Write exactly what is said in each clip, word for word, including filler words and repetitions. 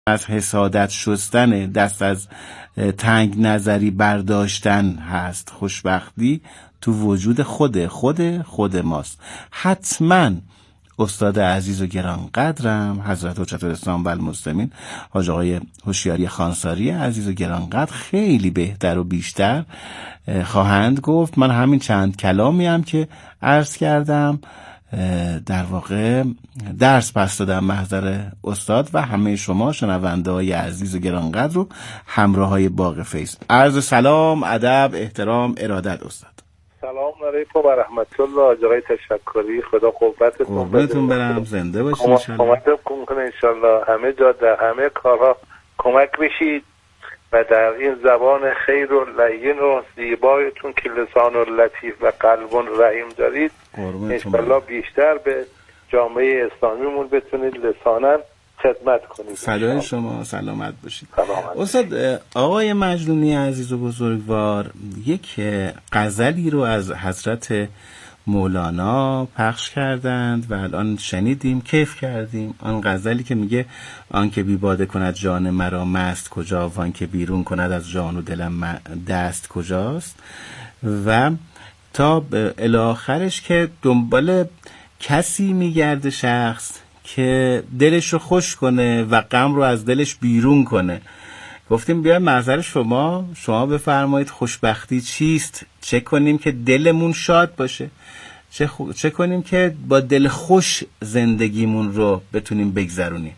از حسادت شستن، دست از تنگ نظری برداشتن هست. خوشبختی تو وجود خود خود خود ماست. حتما استاد عزیز و گرانقدرم حضرت حجت الاسلام و المسلمین حاج آقای هوشیاری خانساری عزیز و گرانقدر خیلی بهتر و بیشتر خواهند گفت. من همین چند کلامی هم که عرض کردم در واقع درس پس دادم محضر استاد و همه شما شنونده های عزیز و گرانقدر رو همراه های باغ فیض. عرض سلام، ادب، احترام، ارادت استاد. سلام علیکم و رحمت الله. جای تشکری، خدا قوتتون بده. قربونتون برم، زنده باشید ان شاء الله. کمک کنه ان شاء الله. همه جا در همه کارها کمک بشید و در این زبان خیر و لین و زیبایتون که لسان و لطیف و قلب و رحیم دارید ان شاء الله بیشتر به جامعه اسلامیمون بتونید لسانا خدمت کنید. فدای شما، سلامت باشید. سلامت. استاد آقای مجنونی عزیز و بزرگوار یک غزلی رو از حضرت مولانا پخش کردند و الان شنیدیم، کیف کردیم. آن غزلی که میگه آن که بی باده کند جان مرا مست کجا، وان که بیرون کند از جان و دلم دست کجاست، و تا الاخرش که دنبال کسی میگرده شخص که دلش رو خوش کنه و غم رو از دلش بیرون کنه. گفتیم بیایم محضر شما شما بفرمایید خوشبختی چیست؟ چه کنیم که دلمون شاد باشه؟ چه, خو... چه کنیم که با دل خوش زندگیمون رو بتونیم بگذرونیم؟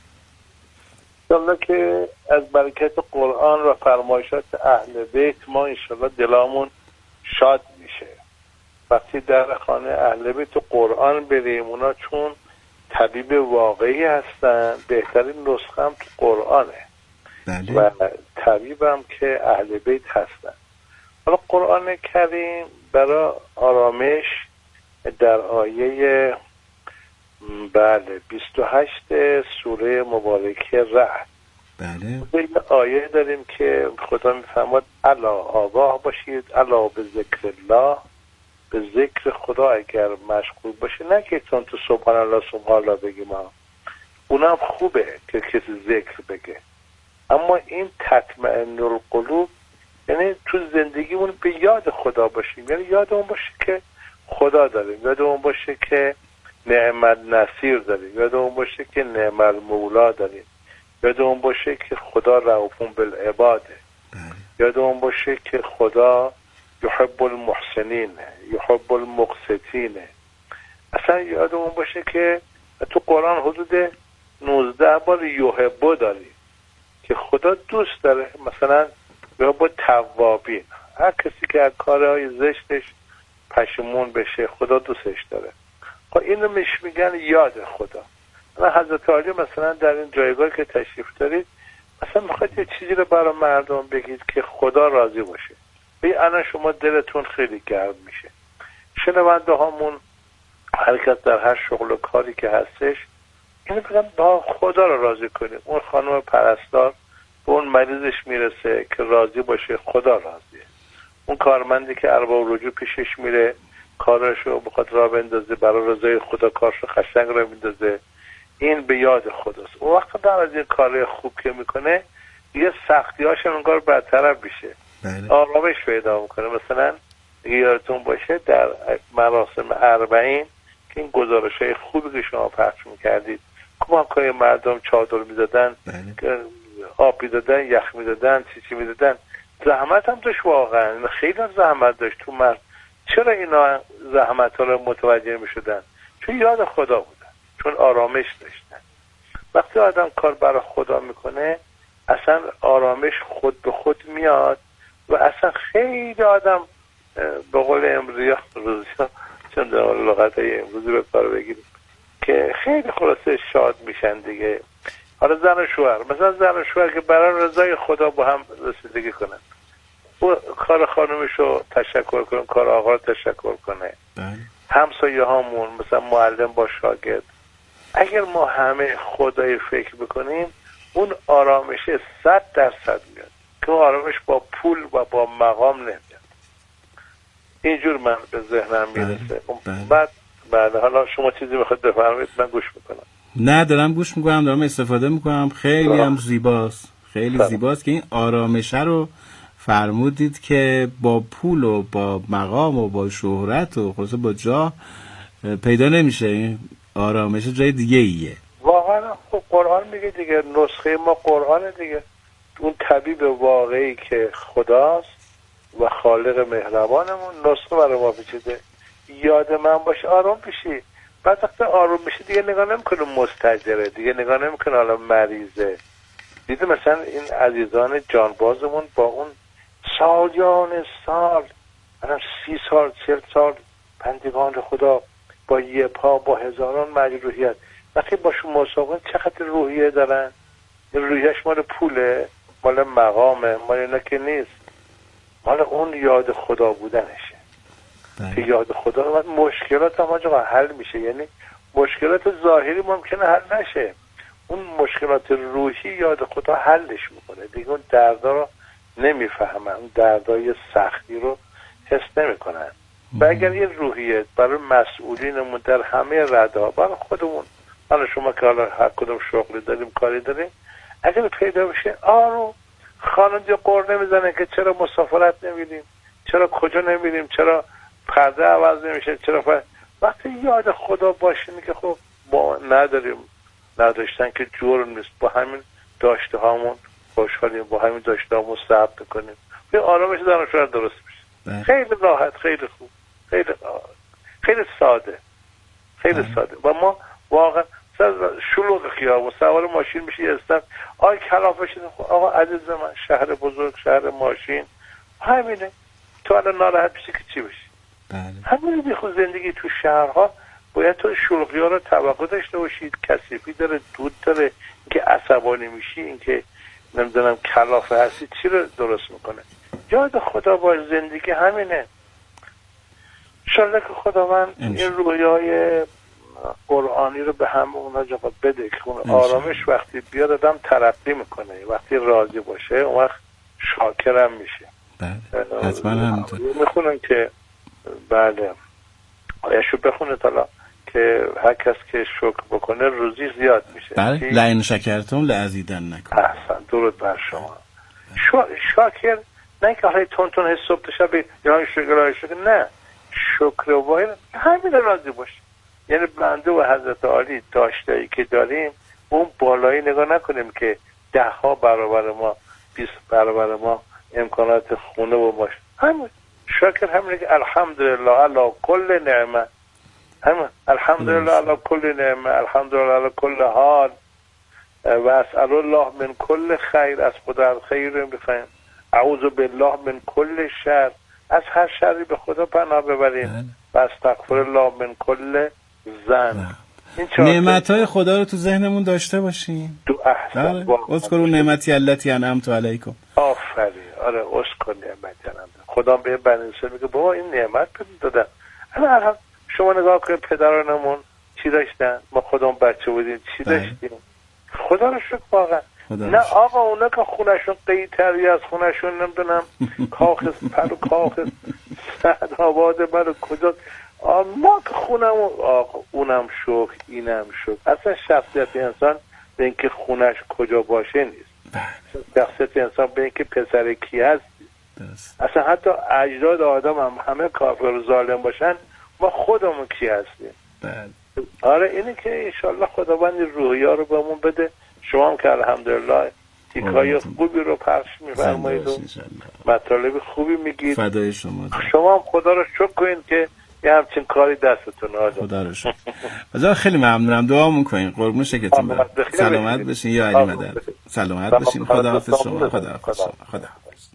انشالله که از برکت قرآن و فرمایشات اهل بیت ما انشالله دلامون شاد میشه. وقتی در خانه اهل بیت و قرآن بریم، اونا چون طبیب واقعی هستن، بهترین نسخه هم تو قرآنه. بله. و طبیب هم که اهل بیت هستن. حالا قرآن کریم برای آرامش در آیه بله بیست و هشت سوره مبارکه رعد، بله، یه آیه داریم که خدا میفرماد الا آگاه باشید، الا به ذکر الله، به ذکر خدا اگر مشغول باشه، نه که چون تو سبحان الله سبحان الله بگیم، اونم خوبه که کسی ذکر بگه، اما این تطمئن القلوب یعنی تو زندگیمون به یاد خدا باشیم، یعنی یادمون باشه که خدا داریم، یادمون باشه که نعمت نصیر داریم، یادمون باشه که نعمت مولا داریم، یادمون باشه که خدا رؤوف بالعباده، یادمون باشه که خدا یحب المحسنین، یحب المقسطین. اصلا یادمون باشه که تو قرآن حدود نوزده بار یحب داریم که خدا دوست داره. مثلا یحب توابین، هر کسی که از کارهای زشتش پشیمون بشه خدا دوستش داره. خب اینو میش میگن یاد خدا. مثلا حضرت علی مثلا در این جایگاه که تشریف دارید، مثلا میخواید یه چیزی رو برای مردم بگید که خدا راضی باشه، بی الان شما دلتون خیلی گرم میشه. شنونده هامون حرکت در هر شغل و کاری که هستش، اینو بگم با خدا رو راضی کنید. اون خانم پرستار به اون مریضش میرسه که راضی باشه، خدا راضیه. اون کارمندی که ارباب رجوع پیشش میره کارشو بخواد راه بندازه، برای رضای خدا کارشو قشنگ راه میندازه، این به یاد خداست. اون وقت در از این کار خوب که میکنه یه سختیاش انگار برطرف میشه، آرامش پیدا میکنه. مثلا یادتون باشه در مراسم اربعین که این گزارش‌های خوبی که شما پخش میکردید، کمک‌های مردم چادر میدادن، آب میدادن، یخ میدادن، چی چی میدادن، زحمت هم داشت، واقعا خیلی زحمت داشت تو مرد. چرا اینا زحمت ها رو متوجه میشدن؟ چون یاد خدا بودن، چون آرامش داشتن. وقتی آدم کار برای خدا میکنه اصلا آرامش خود به خود میاد و اصلا خیلی آدم به قول امروزی ها، چون در لغت های امروزی به کار بگیریم، که خیلی خلاصه شاد میشن دیگه. حالا زن و شوهر، مثلا زن و شوهر که برای رضای خدا با هم رسیدگی کنن، او کار خانمش رو تشکر کنه، کار آقا رو تشکر کنه. همسایه هامون مثلا معلم با شاگرد، اگر ما همه خدای فکر بکنیم اون آرامش صد درصد میاد که آرامش با پول و با مقام نمیاد. اینجور من به ذهنم میرسه. بعد بعد حالا شما چیزی میخواید بفرمایید، من گوش میکنم. نه دارم گوش میکنم، دارم استفاده میکنم. خیلی هم زیباست، خیلی سلام. زیباست که این آرامشه رو فرمودید که با پول و با مقام و با شهرت و خلاصه با جاه پیدا نمیشه. این آرامشه جای دیگه ایه. واقعا خب قرآن میگه دیگه، نسخه ما قرآن دیگه. اون طبیب واقعی که خداست و خالق مهربانمون نسخه برای ما پیچیده. یاد من باشه آرام بشی. بعد وقتی آروم بشی دیگه نگاه نمیکنه مستجره، دیگه نگاه نمیکنه حالا مریضه. دیده مثلا این عزیزان جانبازمون با اون سالیان سال، الان سی سال چل سال بندگان خدا با یه پا با هزاران مجروحیت، وقتی باشون مسابقه چقدر روحیه دارن. روحیهش مال پوله، مال مقامه، مال اینا که نیست، مال اون یاد خدا بودنشه. که یاد خدا رو باید مشکلات هم آجا حل میشه. یعنی مشکلات ظاهری ممکنه حل نشه، اون مشکلات روحی یاد خدا حلش میکنه دیگه. اون دردا رو نمیفهمن، اون دردای سختی رو حس نمیکنن. و اگر یه روحیه برای مسئولینمون در همه رده، برای خودمون، حالا شما که حالا هر کدوم شغلی داریم کاری داریم، اگر پیدا بشه آروم خانم یه قر نمیزنه که چرا مسافرت نمیدیم، چرا کجا نمیدیم، چرا پرده عوض نمیشه، چرا پر... وقتی یاد خدا باشه که خب ما نداریم، نداشتن که جرم نیست، با همین داشته هامون خوشحالیم، با همین داشته هامون ثبت کنیم، به آرامش دانشور درست میشه. خیلی راحت، خیلی خوب، خیلی خیلی ساده، خیلی بله. ساده. و ما واقعا شلوغ خیابون سوار ماشین میشه استن آی کلافه شده. آقا عزیز من، شهر بزرگ، شهر ماشین، همینه. تو الان ناراحت میشه که چی بشی؟ بله. همین بیخود زندگی تو شهرها باید تو شلوغی ها رو توقع داشته باشید. کثیفی داره، دود داره، اینکه عصبانی میشی، اینکه نمیدونم کلافه هستی، چی رو درست میکنه؟ یاد خدا با زندگی همینه. انشالله که خداوند این رویای قرآنی رو به همه اونا جواب بده که اون آرامش وقتی بیاد آدم ترقی میکنه، وقتی راضی باشه اون وقت شاکرم میشه. بله حتما همینطور. میخونن که بله آیشو بخونه حالا که هر کس که شکر بکنه روزی زیاد میشه. بله لئن شکرتم لازیدنکم. احسن، درود بر شما. شا... شاکر نه که حالا تون تون حس صبح شب یا شکر شکر، نه، شکر واحد همین راضی باشه. یعنی بنده و حضرت عالی داشته‌ای که داریم اون بالایی نگاه نکنیم که ده ها برابر ما، بیست برابر ما امکانات خونه و باشه. همین شکر همینه که الحمدلله علی کل نعمه، همین الحمدلله علی کل نعمه، الحمدلله علی کل حال و اسأل الله من کل خیر، از خدا خیر می‌خوایم، اعوذ بالله من کل شر، از هر شری به خدا پناه ببریم و استغفر الله من کل زن. نعمت‌های خدا رو تو ذهنمون داشته باشیم. تو احسن اذکروا نعمتی التي انعمت علیکم. آفرین. آره اذکر نعمتی انعمت. خدا به بنی اسرائیل میگه بابا این نعمت بهتون دادم. الان شما نگاه کنید پدرانمون چی داشتن، ما خودمون بچه بودیم چی داشتیم. خدا رو شکر واقعا. نه آقا اونا که خونشون قیتری از خونشون نمیدونم کاخ پر و کاخ سعد آباد من کجا، ما که خونم آقا اونم شکر اینم شکر. اصلا شخصیت انسان به اینکه خونش کجا باشه نیست، شخصیت انسان به اینکه پسر کی هست. اصلا حتی اجداد آدم هم همه کافر و ظالم باشن، ما خودمون کی هستیم. آره اینه که انشالله خداوند روحیا رو بهمون بده. شما هم که الحمدلله تیکای خوبی رو پخش می‌فرمایید و مطالب خوبی میگید. فدای شما. شما هم خدا رو شکر کنید که یه همچین کاری دستتون آجا. خدا رو شکر. بذار خیلی ممنونم، دعا می‌کنین. قربون شکلتون برم. سلامت بشین یا علی مدد. سلامت بشین. خداحافظ شما. خداحافظ شما. خداحافظ.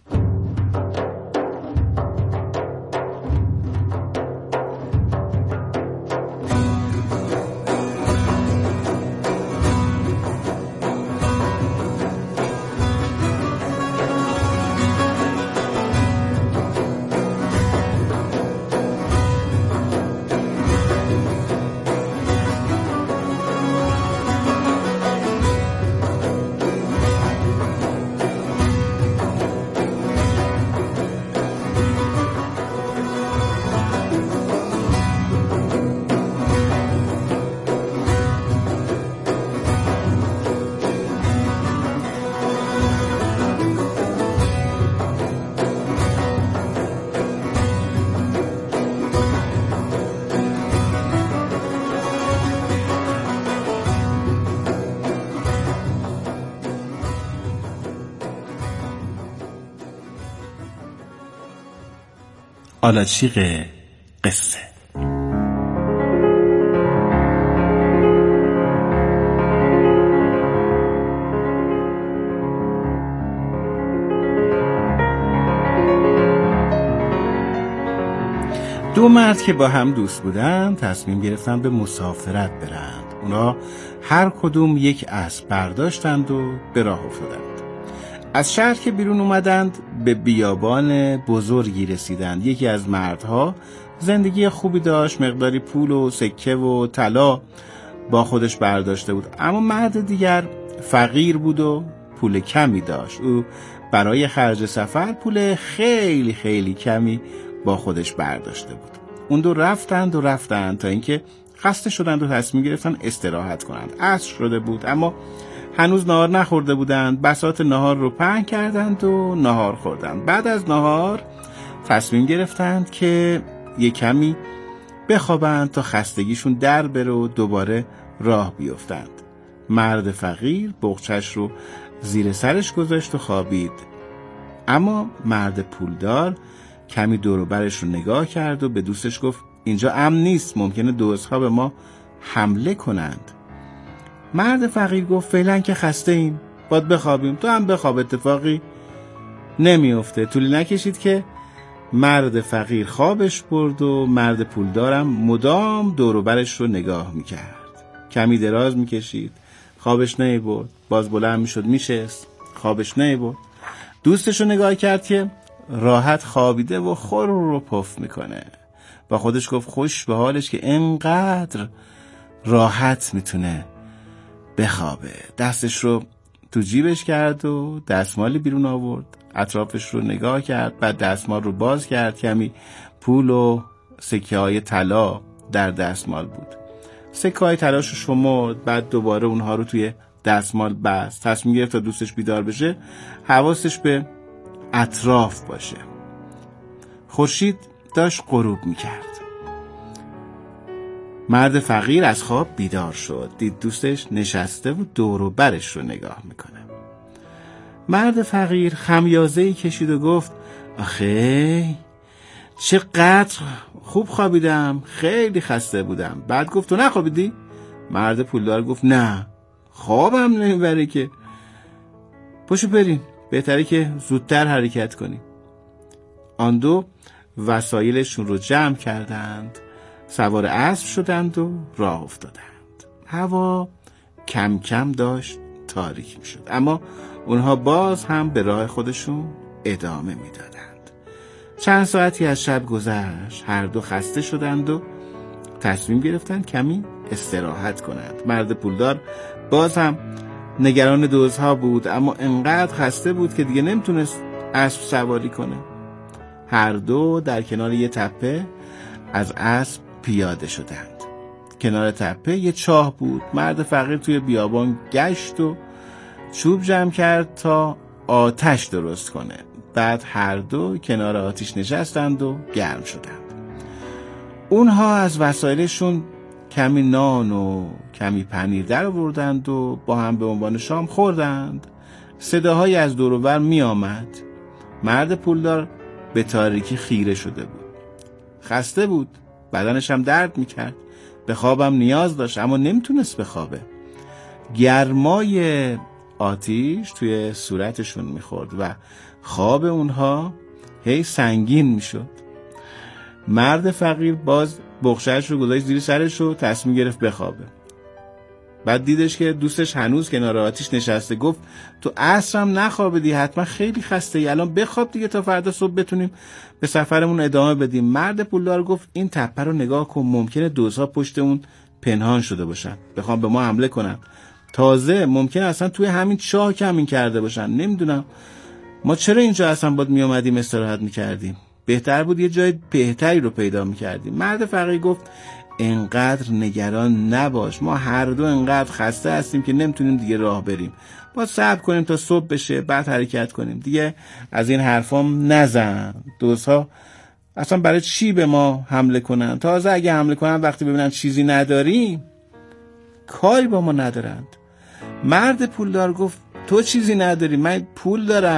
آلاچیق قصه. دو مرد که با هم دوست بودند تصمیم گرفتند به مسافرت برند. اونا هر کدوم یک اسب برداشتند و به راه افتادند. از شهر که بیرون اومدند به بیابان بزرگی رسیدند. یکی از مردها زندگی خوبی داشت، مقداری پول و سکه و طلا با خودش برداشته بود، اما مرد دیگر فقیر بود و پول کمی داشت. او برای خرج سفر پول خیلی خیلی کمی با خودش برداشته بود. اون دو رفتند و رفتند تا اینکه خسته شدند و تصمیم گرفتن استراحت کنند. عصر شده بود اما هنوز نهار نخورده بودند. بساط نهار رو پهن کردند و نهار خوردند. بعد از نهار تصمیم گرفتند که یک کمی بخوابند تا خستگیشون در بره و دوباره راه بیفتند. مرد فقیر بغچش رو زیر سرش گذاشت و خوابید، اما مرد پولدار کمی دور و برش رو نگاه کرد و به دوستش گفت اینجا امن نیست، ممکنه دزدها به ما حمله کنند. مرد فقیر گفت فعلا که خسته ایم، باید بخوابیم، تو هم بخواب، اتفاقی نمیفته. طولی نکشید که مرد فقیر خوابش برد و مرد پولدارم مدام دور و برش رو نگاه میکرد. کمی دراز میکشید، خوابش نمیبرد، باز بلند میشد میشست، خوابش نمیبرد. دوستش رو نگاه کرد که راحت خوابیده و خور رو پف میکنه. با خودش گفت خوش به حالش که انقدر راحت میتونه بخوابه. دستش رو تو جیبش کرد و دستمالی بیرون آورد، اطرافش رو نگاه کرد، بعد دستمال رو باز کرد. کمی پول و سکه های طلا در دستمال بود. سکه های طلاش رو شمرد، بعد دوباره اونها رو توی دستمال بست. تصمیم گرفت تا دوستش بیدار بشه حواسش به اطراف باشه. خورشید داشت غروب میکرد. مرد فقیر از خواب بیدار شد، دید دوستش نشسته و دور و برش رو نگاه میکنه. مرد فقیر خمیازه‌ای کشید و گفت آخه چقدر خوب خوابیدم، خیلی خسته بودم. بعد گفت تو نخوابیدی؟ مرد پولدار گفت نه، خوابم نمیبره که. پاشو بریم، بهتره که زودتر حرکت کنیم. آن دو وسایلشون رو جمع کردند، سوار اسب شدند و راه افتادند. هوا کم کم داشت تاریک می شد، اما اونها باز هم به راه خودشون ادامه می دادند. چند ساعتی از شب گذشت، هر دو خسته شدند و تصمیم گرفتند کمی استراحت کنند. مرد پولدار باز هم نگران دزدها بود، اما انقدر خسته بود که دیگه نمیتونست اسب سواری کنه. هر دو در کنار یه تپه از اسب پیاده شدند. کنار تپه یه چاه بود. مرد فقیر توی بیابان گشت و چوب جمع کرد تا آتش درست کنه. بعد هر دو کنار آتش نشستند و گرم شدند. اونها از وسایلشون کمی نان و کمی پنیر در آوردند و با هم به عنوان شام خوردند. صداهایی از دور و بر می آمد. مرد پولدار به تاریکی خیره شده بود. خسته بود، بدنش هم درد می کرد، به خوابم نیاز داشت اما نمیتونست بخوابه. گرمای آتیش توی صورتشون میخورد و خواب اونها هی سنگین میشد. مرد فقیر باز بغچه‌اش رو گذاشت زیر سرش و تصمیم گرفت بخوابه. بعد دیدش که دوستش هنوز کنار آتیش نشسته. گفت تو عصرم نخوابیدی، حتما خیلی خسته ای، الان بخواب دیگه تا فردا صبح بتونیم به سفرمون ادامه بدیم. مرد پولدار گفت این تپه رو نگاه کن، ممکنه دزدها پشت اون پنهان شده باشن، بخوام به ما حمله کنن. تازه ممکنه اصلا توی همین چاه کمین کرده باشن. نمیدونم ما چرا اینجا اصلا باید می اومدیم استراحت میکردیم، بهتر بود یه جای بهتری رو پیدا میکردیم. مرد فقیر گفت انقدر نگران نباش، ما هر دو انقدر خسته هستیم که نمیتونیم دیگه راه بریم، باید صبر کنیم تا صبح بشه بعد حرکت کنیم. دیگه از این حرفام نزن، دزدها اصلا برای چی به ما حمله کنن؟ تازه اگه حمله کنن وقتی ببینن چیزی نداریم کاری با ما ندارند. مرد پولدار گفت تو چیزی نداری، من پول دارم،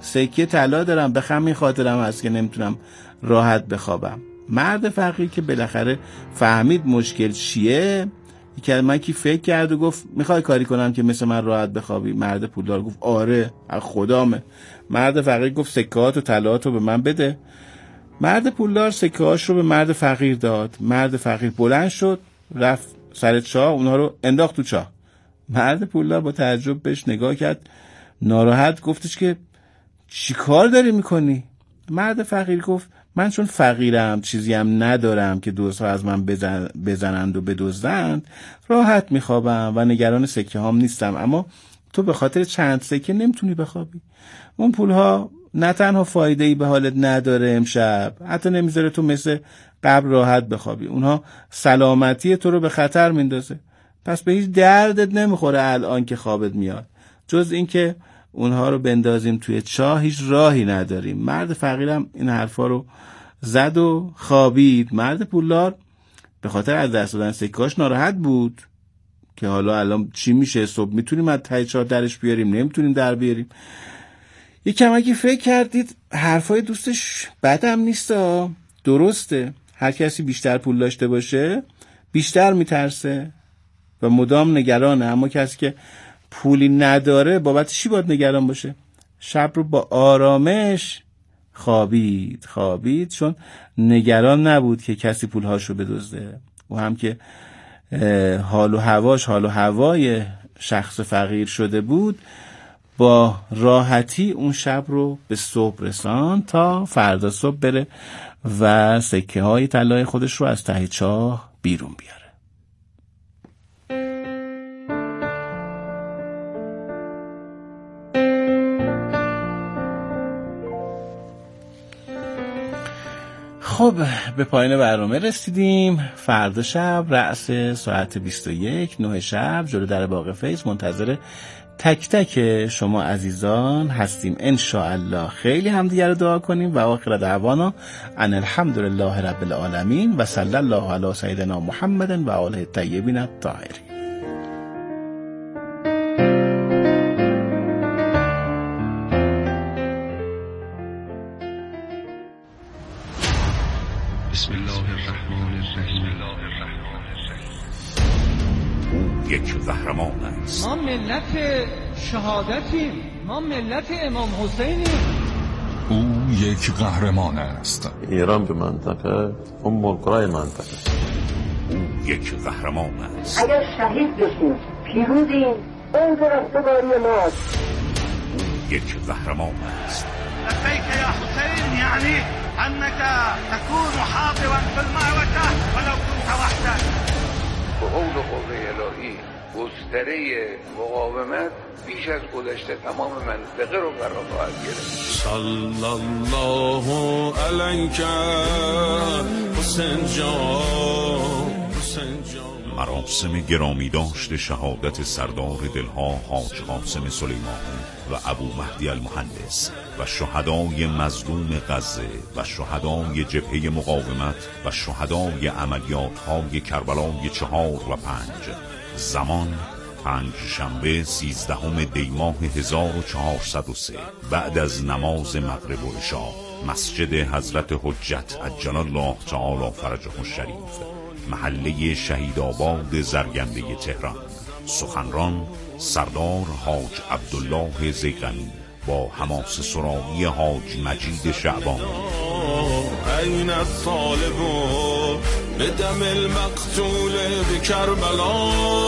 سکه طلا دارم، به همین خاطرم هست که نمیتونم راحت بخوابم. مرد فقیر که بالاخره فهمید مشکل چیه، که من کی فکر کرد و گفت میخوای کاری کنم که مثل من راحت بخوابی؟ مرد پولدار گفت آره، از خدامه. مرد فقیر گفت سکه‌هات و طلاهات رو به من بده. مرد پولدار سکه‌هاش رو به مرد فقیر داد. مرد فقیر بلند شد رفت سر چاه، اونها رو انداخت تو چاه. مرد پولدار با تعجب بهش نگاه کرد، ناراحت گفتش که چی کار داری میکنی؟ مرد فقیر گفت من چون فقیرم، چیزی هم ندارم که دوستها از من بزن بزنند و بدزدند، راحت میخوابم و نگران سکه هام نیستم. اما تو به خاطر چند سکه نمیتونی بخوابی. اون پولها نه تنها فایده ای به حالت نداره امشب، حتی نمیذاره تو مثل قبل راحت بخوابی. اونها سلامتی تو رو به خطر میندازه. پس به هیچ دردت نمیخوره الان که خوابت میاد، جز این که اونها رو بندازیم توی چاه هیچ راهی نداریم. مرد فقیرم این حرفا رو زد و خوابید. مرد پولدار به خاطر از دست دادن سکه‌هاش ناراحت بود که حالا الان چی میشه، صبح میتونیم از ته چاه درش بیاریم، نمیتونیم در بیاریم. یه کمکی فکر کردید حرفای دوستش بدم نیست، درسته. هر کسی بیشتر پول داشته باشه بیشتر میترسه و مدام نگرانه، اما کسی که پولی نداره بابت چی باید نگران باشه؟ شب رو با آرامش خوابید خوابید چون نگران نبود که کسی پولهاشو بدزده. و هم که حال و هواش حال و هوای شخص فقیر شده بود، با راحتی اون شب رو به صبح رسان تا فردا صبح بره و سکه های طلای خودش رو از ته چاه بیرون بیاره. خب به پایان برنامه رسیدیم. فردا شب رأس ساعت بیست و یک نه شب جلو در باغ فیض منتظر تک تک شما عزیزان هستیم ان شاء الله. خیلی همدیگه رو دعا کنیم و آخر دعوانا ان الحمدلله رب العالمین و صلی الله علی سیدنا محمد و آله الطیبین الطاهرین. بسم الله الرحمن الرحیم. او یک قهرمان است. ما ملت شهادتیم، ما ملت امام حسینیم. او یک قهرمان است. ایران به منطقه ام القرى منطقه. او یک قهرمان است. اگر شهید بشیم پیروزیم، اون رستگاری ماست. او یک قهرمان است. لبیک یا حسین، یعنی انك تكون حاضرا في المعركه ولو كنت وحدك. به قول قوه الهی گستره مقاومت بیش از گذشته تمام منطقه رو فرا خواهد گرفت. صلی الله علیک حسین جان، حسین جان. مراسم گرامی داشت شهادت سردار دلها حاج قاسم سلیمانی و ابو مهدی المهندس و شهدای مظلوم غزه و شهدای جبهه مقاومت و شهدای عملیات‌های کربلای چهار و پنج. زمان پنج شنبه سیزدهم دی ماه هزار و چهارصد و سه بعد از نماز مغرب و عشا، مسجد حضرت حجت عجل الله تعالی فرجه الشریف، محله شهیدآباد زرگنده تهران. سخنران سردار حاج عبدالله زیغمی با حماسه سرایی حاج مجید شعبانی. این الطالب به دم المقتول به کربلا.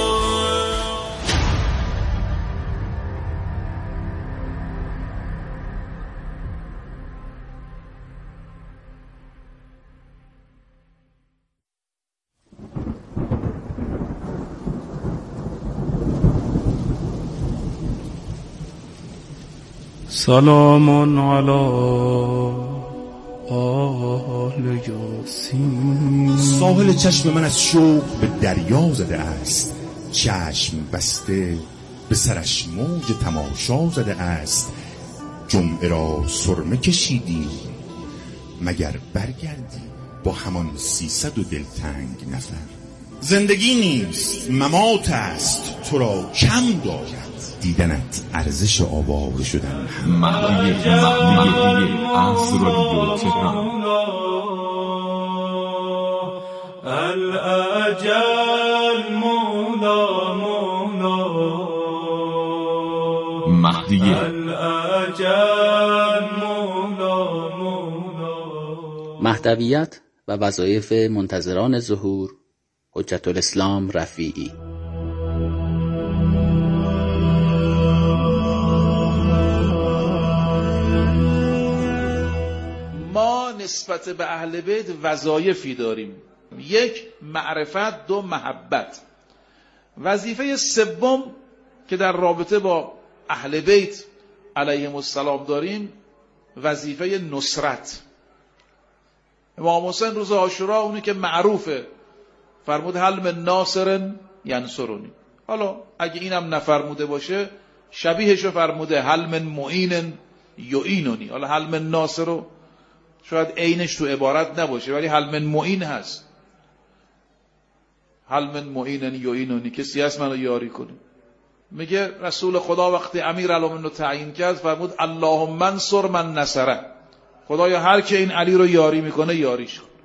سلام علی آل یاسین. ساحل چشم من از شوق به دریا زده است، چشم بسته به سرش موج تماشا زده است. جمعه را سرمه کشیدی مگر برگردی با همان سیصد و دلتنگ نفر. زندگی نیست ممات است، تو را کم دارد دیدنت ارزش آواره شدن. مهدی مهدی از رادیو تهران. الاجل مولا مولا مهدی الاجل مولا مولا. مهدویت و وظایف منتظران ظهور حجت الاسلام رفیعی. ما نسبت به اهل بیت وظایفی داریم: یک، معرفت، دو، محبت. وظیفه سوم که در رابطه با اهل بیت علیهم السلام داریم وظیفه نصرت. امام حسین روز عاشورا اونی که معروفه فرمود هل من ناصر ینصرونی. حالا اگه اینم نفرموده باشه شبیهشو فرموده هل من معین یعینونی. حالا هل من ناصر رو شاید عینش تو عبارت نباشه ولی هل من معین هست. هل من معین یعینونی، کسی هست منو یاری کنه. میگه رسول خدا وقتی امیرالمومنین رو تعیین کرد فرمود اللهم انصر من نصره. خدایا هر که این علی رو یاری میکنه یاریش کن.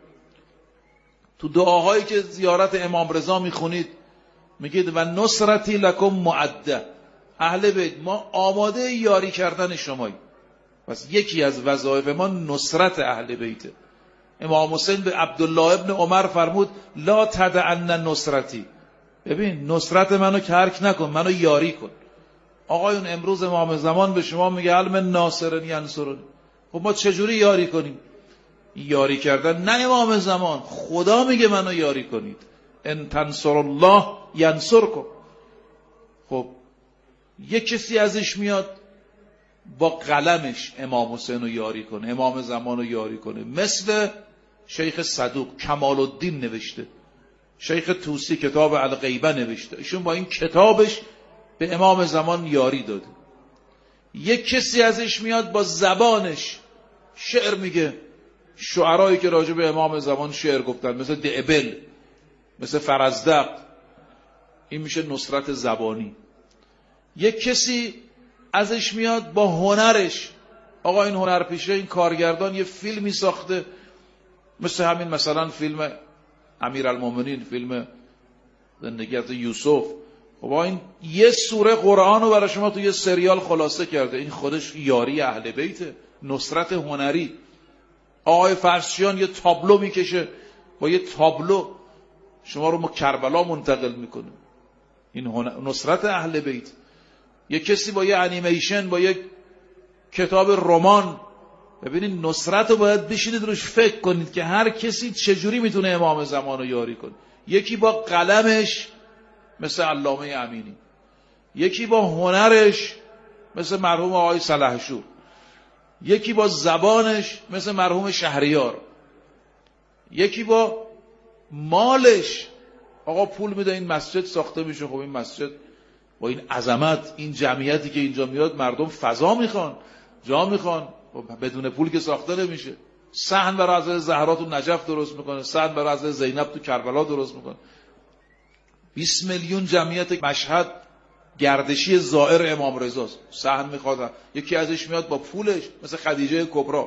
تو دعاهایی که زیارت امام رضا میخونید میگید و نصرتی لکم معده. اهل بیت ما آماده یاری کردن شمایی. پس یکی از وظایف ما نصرت اهل بیته. امام حسین به عبدالله ابن عمر فرمود لا تدعن نصرتی. ببین نصرت منو ترک نکن، منو یاری کن. آقایون امروز امام زمان به شما میگه هل من ناصر ینصرون. خب ما چجوری یاری کنیم؟ یاری کردن نه امام زمان، خدا میگه منو یاری کنید. ان تنصر الله ینصرکم. خب یک کسی ازش میاد با قلمش امام حسین رو یاری کنه، امام زمان رو یاری کنه. مثل شیخ صدوق کمال الدین نوشته، شیخ طوسی کتاب الغیبه نوشته. ایشون با این کتابش به امام زمان یاری داده. یک کسی ازش میاد با زبانش شعر میگه. شعرهایی که راجع به امام زمان شعر گفتن مثل دعبل، مثل فرزدق، این میشه نصرت زبانی. یک کسی ازش میاد با هنرش. آقا این هنرپیشه، این کارگردان یه فیلمی ساخته مثل همین مثلا فیلم امیرالمومنین، فیلم زندگی از یوسف. خب این یه سوره قرآن رو برای شما تو یه سریال خلاصه کرده. این خودش یاری اهل بیته، نصرت هنری. آقای فرشیان یه تابلو میکشه، با یه تابلو شما رو کربلا منتقل میکنه. این نصرت اهل بیت. یه کسی با یه انیمیشن، با یه کتاب رمان. ببینید نصرت رو باید بشینید روش فکر کنید که هر کسی چجوری میتونه امام زمان رو یاری کنه. یکی با قلمش مثل علامه امینی، یکی با هنرش مثل مرحوم آقای سلحشور، یکی با زبانش مثل مرحوم شهریار، یکی با مالش. آقا پول میده این مسجد ساخته میشه. خب این مسجد با این عظمت، این جمعیتی که اینجا میاد، مردم فضا میخوان، جا میخوان، بدون پول که ساخته نمیشه. صحن برای حضرت زهرا تو نجف درست میکنه، صحن برای حضرت زینب تو کربلا درست میکنه. بیست میلیون جمعیت مشهد گردشی زائر امام رضاست، صحن میخواد. یکی ازش میاد با پولش مثل خدیجه کبرا.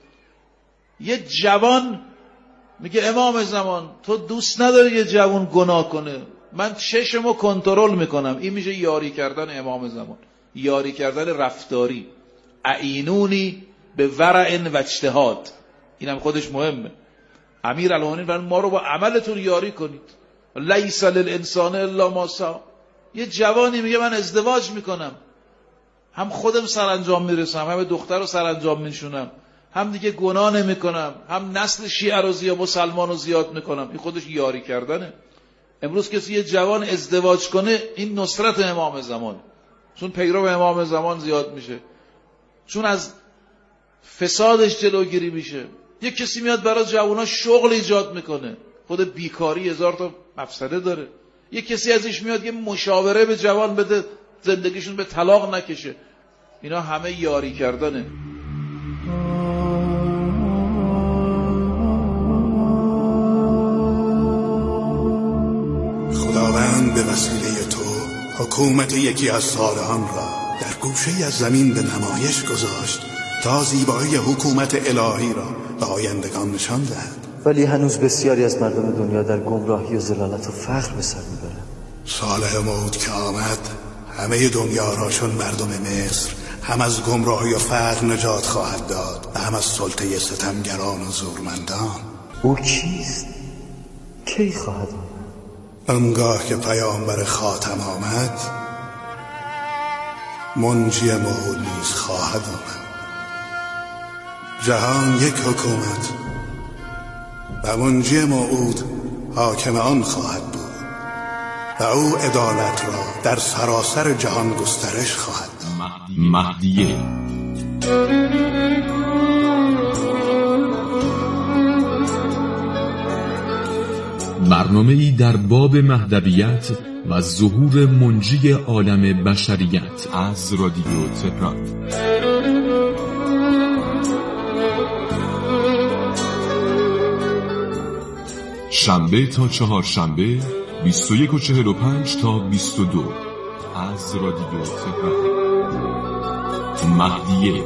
یه جوان میگه امام زمان تو دوست نداری یه جوان گناه کنه، من چشمو کنترل میکنم. این میشه یاری کردن امام زمان، یاری کردن رفتاری. اعینونی به ورع و اجتهاد. اینم خودش مهمه. امیرالمومنین ما رو با عملتون یاری کنید. لیس للانسان الا ما سعی. یه جوانی میگه من ازدواج میکنم، هم خودم سرانجام میرسم، هم دختر رو سرانجام میشونم، هم دیگه گناه نمیکنم، هم نسل شیعه رو زیاد، مسلمان رو زیاد میکنم. این خودش یاری کردنه. امروز کسی یه جوان ازدواج کنه، این نصرت امام زمان. چون پیرو امام زمان زیاد میشه، چون از فسادش جلوگیری میشه. یه کسی میاد برای جوانا شغل ایجاد میکنه، خود بیکاری هزار تا مفسده داره. یه کسی ازش میاد یه مشاوره به جوان بده زندگیشون به طلاق نکشه. اینا همه یاری کردنه. خداوند به وسیله تو حکومت یکی از صالحان را در گوشه از زمین به نمایش گذاشت تا زیبایی حکومت الهی را به آیندگان نشان دهد. ولی هنوز بسیاری از مردم دنیا در گمراهی و ضلالت و فقر به سر میبرند. صالح موعود که آمد همه دنیا را چون مردم مصر هم از گمراهی و فقر نجات خواهد داد و هم از سلطه ستمگران و زورمندان. او کیست؟ کی خواهد آمد؟ آنگاه که پیامبر خاتم آمد منجی موعود نیز خواهد آمد. جهان یک حکومت و منجی موعود حاکم آن خواهد بود و او عدالت را در سراسر جهان گسترش خواهد داد. مهدیه برنامه‌ای در باب مهدویت و ظهور منجی عالم بشریت از رادیو تهران. شنبه تا چهارشنبه بیست و یک و چهل و پنج تا بیست و دو از رادیو تهران. مهدیه.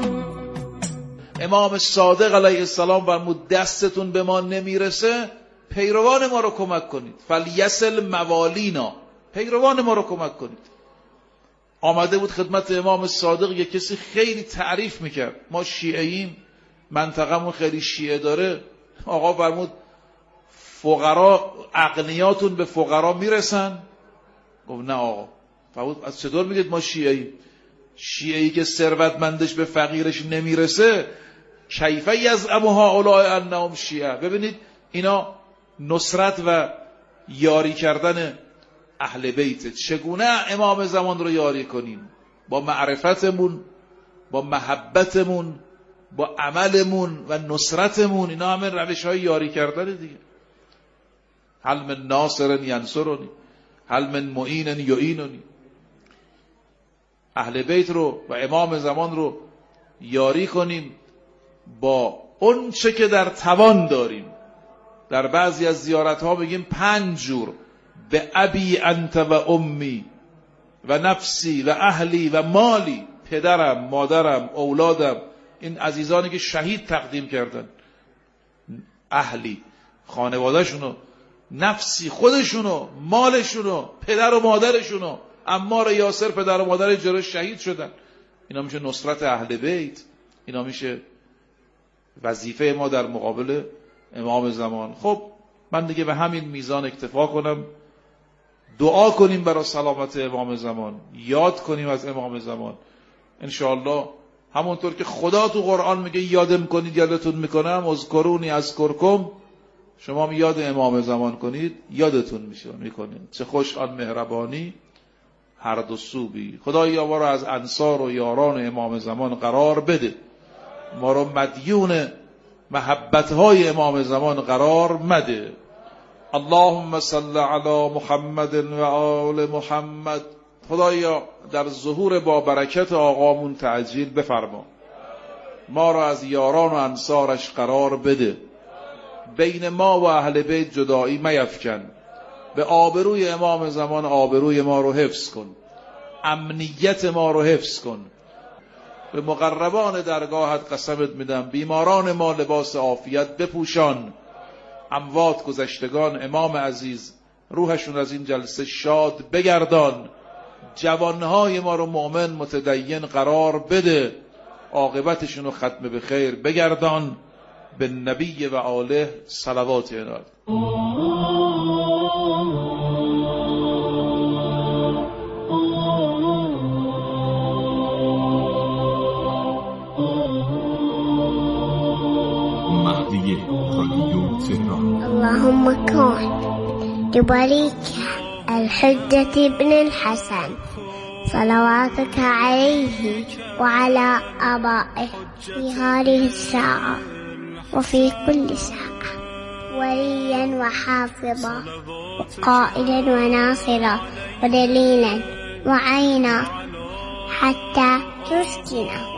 امام صادق علیه السلام فرمود دستتون به ما نمیرسه، پیروان ما رو کمک کنید. فلیصل موالینا، پیروان ما رو کمک کنید. آمده بود خدمت امام صادق، یک کسی خیلی تعریف میکرد ما شیعه‌ایم، منطقمون خیلی شیعه داره. آقا فرمود فقرا، اغنیاتون به فقرا میرسن؟ گفت نه آقا. فرمود از چطور میگید ما شیعه‌ایم؟ شیعه‌ای که ثروتمندش به فقیرش نمیرسه، کیف یزعم هؤلاء انهم شیعه. ببینید اینا نصرت و یاری کردن اهل بیت. چگونه امام زمان رو یاری کنیم؟ با معرفتمون، با محبتمون، با عملمون و نصرتمون. اینا همه روش های یاری کردن دیگه. هل من ناصر ینصرنی، هل من معین یعیننی. اهل بیت رو و امام زمان رو یاری کنیم با اون چه که در توان داریم. در بعضی از زیارت ها بگیم پنج جور: به ابی انت و امی و نفسی و اهلی و مالی. پدرم، مادرم، اولادم، این عزیزانی که شهید تقدیم کردن، اهلی خانوادهشونو، نفسی خودشونو، مالشونو، پدر و مادرشونو. عمار یاسر پدر و مادر جلوی شهید شدن. اینا میشه نصرت اهل بیت. اینا میشه وظیفه ما در مقابل امام زمان. خب من دیگه به همین میزان اکتفا کنم. دعا کنیم برای سلامت امام زمان، یاد کنیم از امام زمان. انشاءالله همونطور که خدا تو قرآن میگه یادم کنید یادتون میکنم، اذکرونی اذکرکم، شما می یاد امام زمان کنید یادتون میشه میکنید. چه خوش آن مهربانی هر دو سو بی. خدایا ما رو از انصار و یاران امام زمان قرار بده، ما رو مدیون محبت‌های امام زمان قرار مده. اللهم صل علی محمد و آل محمد. خدایا در ظهور با برکت آقامون تعجیل بفرما، ما را از یاران و انصارش قرار بده. بین ما و اهل بیت جدایی میفکن. به آبروی امام زمان آبروی ما رو حفظ کن، امنیت ما رو حفظ کن. به مقربان درگاهت قسمت میدم بیماران ما لباس عافیت بپوشان. اموات گذشتگان امام عزیز روحشون از این جلسه شاد بگردان. جوانهای ما رو مؤمن متدین قرار بده، عاقبتشون رو ختم به خیر بگردان. به نبی و آله صلوات عنایت. مهدی رادیو تهران. اللهم كن لوليك الحجة بن الحسن صلواتك عليه وعلى آبائه في هذه الساعة وفي كل ساعة وليا وحافظا وقائدا وناصرا ودليلا وعينا حتى تسكن